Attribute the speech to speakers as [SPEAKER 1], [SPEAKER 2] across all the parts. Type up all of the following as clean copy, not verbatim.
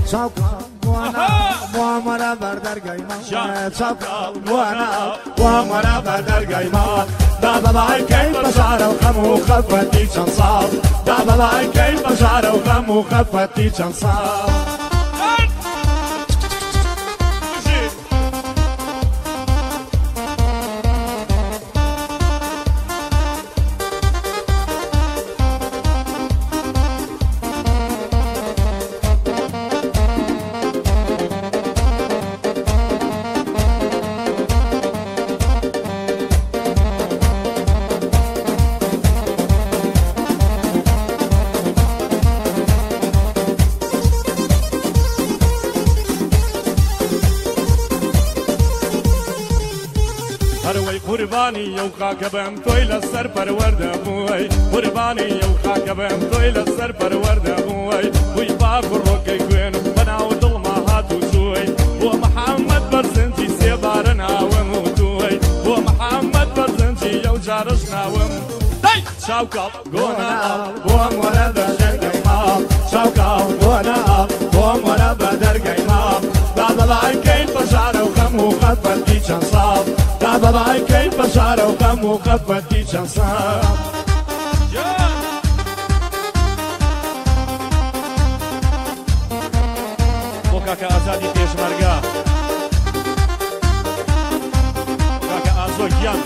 [SPEAKER 1] وانا وامرا بردر قيمة شبكة وانا وامرا بردر قيمة دابا باي كيف بشارة وخم وخفتي شنصاب دابا باي كيف بشارة وخم وخفتي شنصاب قرباني يو خاك بهم توي للسر پرورده بوي قرباني يو خاك بهم توي للسر پرورده بوي وي باكر روكي كوين بناو دل ما هاتو شوي ومحمد برزنجي سيبارنا وموتوي ومحمد برزنجي يو جارشنا شوكا قونا قوم ولا بدر قيمام شوكا قونا قوم ولا بدر قيمام دابا باي كيف بشارة وخم وخفتي شنصاب دابا باي كيف بشارة وخم وخفتي شنصاب وكاكا أزادي تيش مرقا وكاكا أزوجيان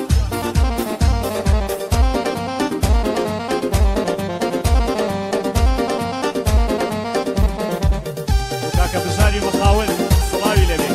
[SPEAKER 1] كبزاري مخاول صلاوي لبي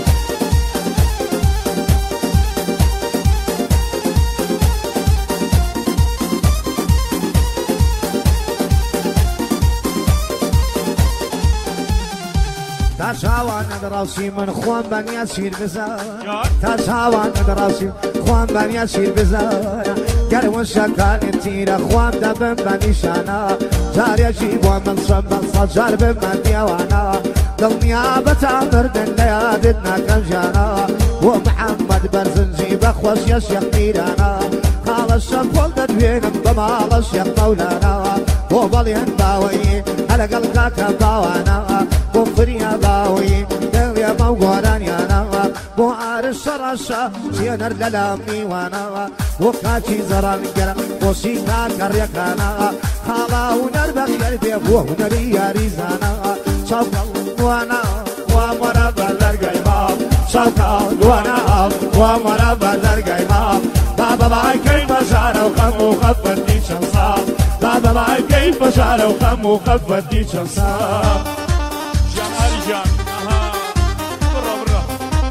[SPEAKER 1] تشاوان دراسي من خوان بني يسير بزايا تشاوان دراسي خوان بني يسير بزايا قالوا شكال تيرا خوان دبن بني شانا جار يجيب ومن صب الصجار بمن وانا دنيابة مردن ليادتنا كالجانا ومحمد برزنجي بخوش يا شيخ ميرانا قال الشفول ددوين بمال الشيخ مولانا وبلين باوي على قلقاك باوانا وفريا باوي دليا موغوران يانا بوعار الشرشة سينر للامي وانا وكاتي زران قرا وسيكا كريكانا خالا ونربخ يربي ونري ريزانا شوكا وانا وامرا بدر قيمام شوكا وانا وامرا بدر قيمام بابا باي كيف بشارة وخم وخفتي شنصاب بابا باي كيف بشارة وخم وخفتي شنصاب جان أرجان برا برا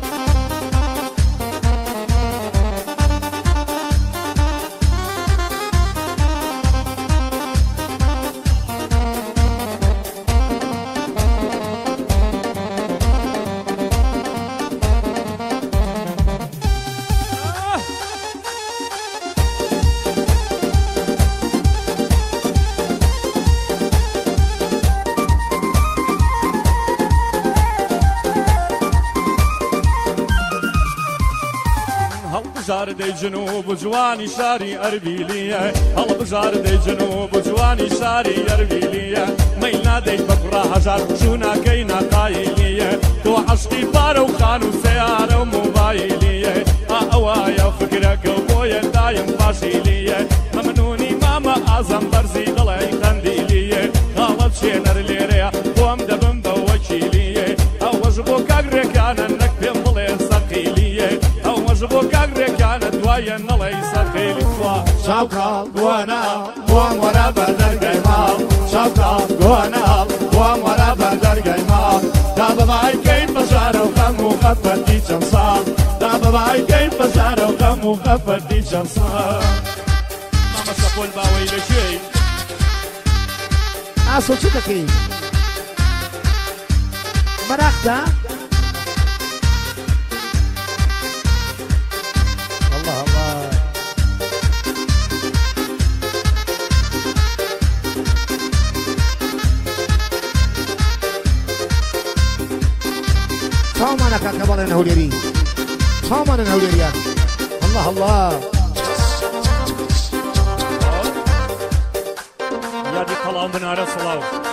[SPEAKER 1] بجار دي جنوب جواني شاري أربيلية هلا بجار دي جنوب جواني شاري أربيلية ميلنا دي بكرة هجار شونا كينا قايلية تو عشقي بارو خانو سيارة وموبايلية أوايا فكرك وبويا دايم فاشيلية ممنوني ماما أعظم برزي ضلعي خنديلية غلط شينر ليريا قوم دبن بوكيلية أوجبو كاقري كان انك بمضلي سقيلية أوجبو كاقري كانت ويا ليس خيلي شوكا وانا وامرا بدر قيمام شوكا وانا وامرا بدر قيمام دابا باي كيف بشارة وخم وخفتي شنصاب دابا باي كيف بشارة وخم وخفتي شنصاب ماما سقول باوي لشي
[SPEAKER 2] أصل شو تكين مرحتا الله الله صومنا كاكبال نهوليري صومنا نهوليري الله الله
[SPEAKER 1] يا دي كلام بنار الصلاة